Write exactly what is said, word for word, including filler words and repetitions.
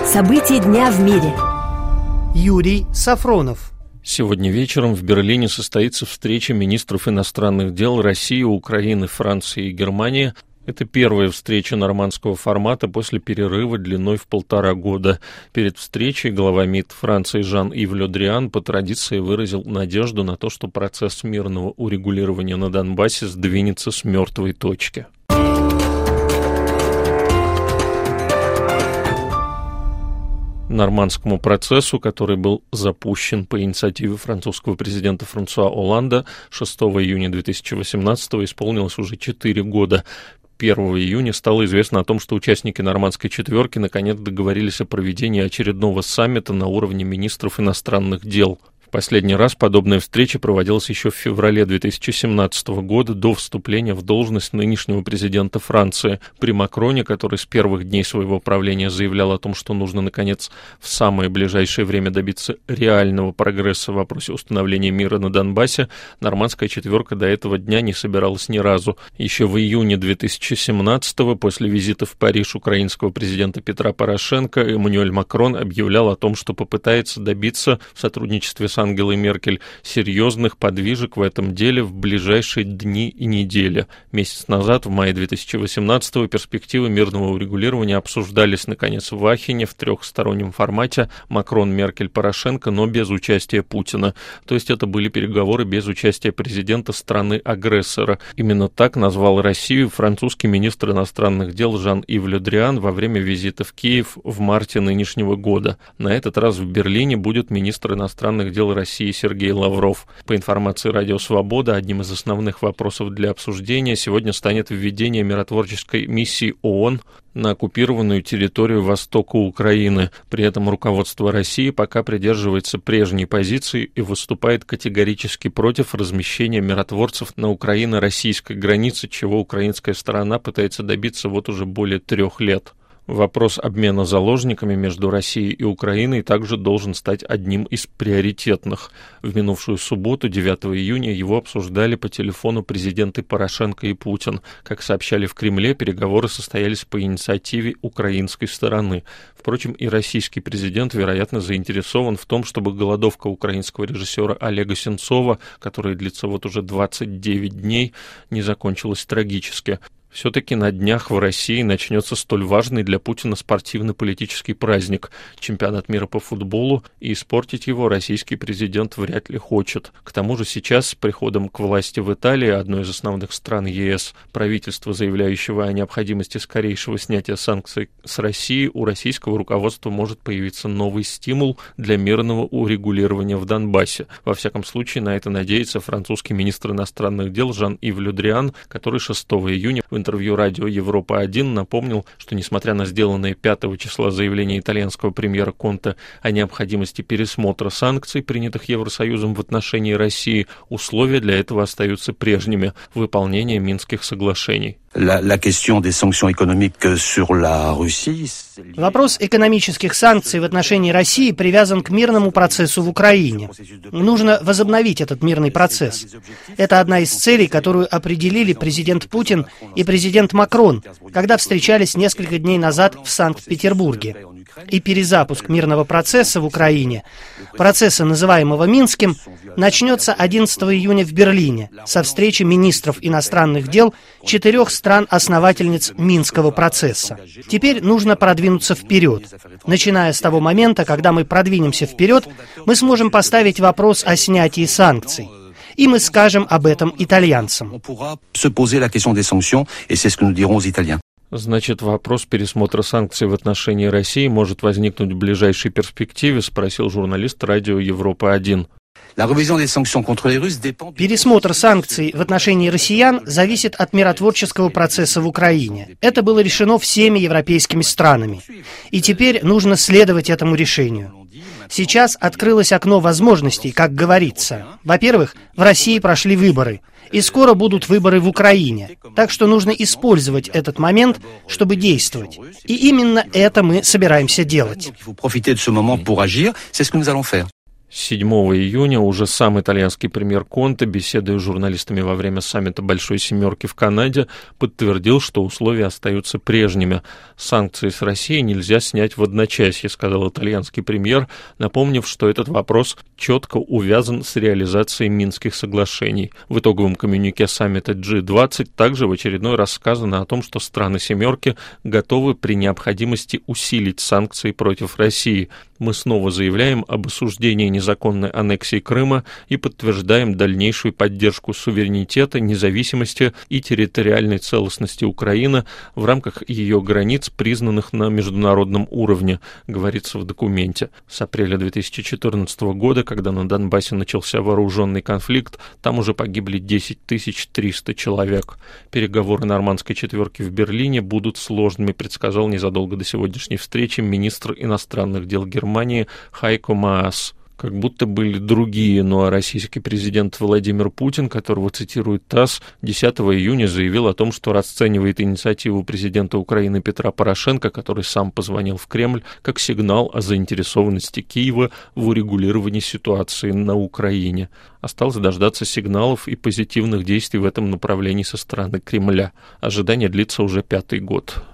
События дня в мире. Юрий Сафронов. Сегодня вечером в Берлине состоится встреча министров иностранных дел России, Украины, Франции и Германии. Это первая встреча нормандского формата после перерыва длиной в полтора года. Перед встречей глава МИД Франции Жан-Ив Ле Дриан по традиции выразил надежду на то, что процесс мирного урегулирования на Донбассе сдвинется с мертвой точки. Нормандскому процессу, который был запущен по инициативе французского президента Франсуа Олланда, шестого июня две тысячи восемнадцатого исполнилось уже четыре года. первого июня стало известно о том, что участники нормандской четверки наконец договорились о проведении очередного саммита на уровне министров иностранных дел. В последний раз подобная встреча проводилась еще в феврале две тысячи семнадцатого года, до вступления в должность нынешнего президента Франции. При Макроне, который с первых дней своего правления заявлял о том, что нужно, наконец, в самое ближайшее время добиться реального прогресса в вопросе установления мира на Донбассе, нормандская четверка до этого дня не собиралась ни разу. Еще в июне две тысячи семнадцатого, после визита в Париж украинского президента Петра Порошенко, Эммануэль Макрон объявлял о том, что попытается добиться в сотрудничестве с Ангелой Меркель серьезных подвижек в этом деле в ближайшие дни и недели. Месяц назад, в мае две тысячи восемнадцатого, перспективы мирного урегулирования обсуждались, наконец, в Ахене в трехстороннем формате Макрон, Меркель, Порошенко, но без участия Путина. То есть это были переговоры без участия президента страны-агрессора. Именно так назвал Россию французский министр иностранных дел Жан-Ив Ле Дриан во время визита в Киев в марте нынешнего года. На этот раз в Берлине будет министр иностранных дел России Сергей Лавров. По информации Радио Свобода, одним из основных вопросов для обсуждения сегодня станет введение миротворческой миссии ООН на оккупированную территорию востока Украины. При этом руководство России пока придерживается прежней позиции и выступает категорически против размещения миротворцев на украино-российской границе, чего украинская сторона пытается добиться вот уже более трех лет. Вопрос обмена заложниками между Россией и Украиной также должен стать одним из приоритетных. В минувшую субботу, девятого июня, его обсуждали по телефону президенты Порошенко и Путин. Как сообщали в Кремле, переговоры состоялись по инициативе украинской стороны. Впрочем, и российский президент, вероятно, заинтересован в том, чтобы голодовка украинского режиссера Олега Сенцова, которая длится вот уже двадцать девять дней, не закончилась трагически. Все-таки на днях в России начнется столь важный для Путина спортивно-политический праздник – чемпионат мира по футболу, и испортить его российский президент вряд ли хочет. К тому же сейчас, с приходом к власти в Италии, одной из основных стран ЕС, правительства, заявляющего о необходимости скорейшего снятия санкций с России, у российского руководства может появиться новый стимул для мирного урегулирования в Донбассе. Во всяком случае, на это надеется французский министр иностранных дел Жан-Ив Ле Дриан, который шестого июня в интервью радио Европа-один напомнил, что несмотря на сделанное пятого числа заявление итальянского премьера Конте о необходимости пересмотра санкций, принятых Евросоюзом в отношении России, условия для этого остаются прежними – выполнение Минских соглашений. Вопрос экономических санкций в отношении России привязан к мирному процессу в Украине. Нужно возобновить этот мирный процесс. Это одна из целей, которую определили президент Путин и президент Макрон, когда встречались несколько дней назад в Санкт-Петербурге. И перезапуск мирного процесса в Украине, процесса, называемого Минским, начнется одиннадцатого июня в Берлине со встречи министров иностранных дел четырех стран-основательниц Минского процесса. Теперь нужно продвинуться вперед. Начиная с того момента, когда мы продвинемся вперед, мы сможем поставить вопрос о снятии санкций. И мы скажем об этом итальянцам. Значит, вопрос пересмотра санкций в отношении России может возникнуть в ближайшей перспективе, спросил журналист радио Европа-один. Пересмотр санкций в отношении россиян зависит от миротворческого процесса в Украине. Это было решено всеми европейскими странами. И теперь нужно следовать этому решению. Сейчас открылось окно возможностей, как говорится. Во-первых, в России прошли выборы. И скоро будут выборы в Украине. Так что нужно использовать этот момент, чтобы действовать. И именно это мы собираемся делать. седьмого июня уже сам итальянский премьер Конте, беседуя с журналистами во время саммита Большой Семерки в Канаде, подтвердил, что условия остаются прежними. Санкции с Россией нельзя снять в одночасье, сказал итальянский премьер, напомнив, что этот вопрос четко увязан с реализацией Минских соглашений. В итоговом коммюнике саммита джи двадцать также в очередной раз сказано о том, что страны Семерки готовы при необходимости усилить санкции против России. Мы снова заявляем об осуждении незаконной аннексии Крыма и подтверждаем дальнейшую поддержку суверенитета, независимости и территориальной целостности Украины в рамках ее границ, признанных на международном уровне, говорится в документе. С апреля две тысячи четырнадцатого года, когда на Донбассе начался вооруженный конфликт, там уже погибли десять тысяч триста человек. Переговоры нормандской четверки в Берлине будут сложными, предсказал незадолго до сегодняшней встречи министр иностранных дел Германии Хайко Маас. Как будто были другие, ну а российский президент Владимир Путин, которого цитирует ТАСС, десятого июня заявил о том, что расценивает инициативу президента Украины Петра Порошенко, который сам позвонил в Кремль, как сигнал о заинтересованности Киева в урегулировании ситуации на Украине. Осталось дождаться сигналов и позитивных действий в этом направлении со стороны Кремля. Ожидание длится уже пятый год.